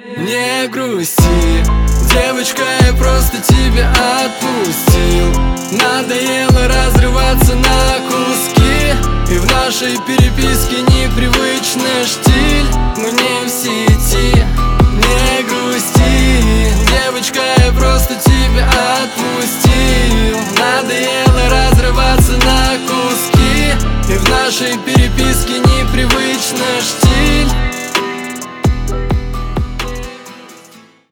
Не грусти, девочка, я просто тебя отпустил. Надоело разрываться на куски, и в нашей переписке непривычный штиль. Мы не в сети. Не грусти, девочка, я просто тебя отпустил. Надоело разрываться на куски, и в нашей переписке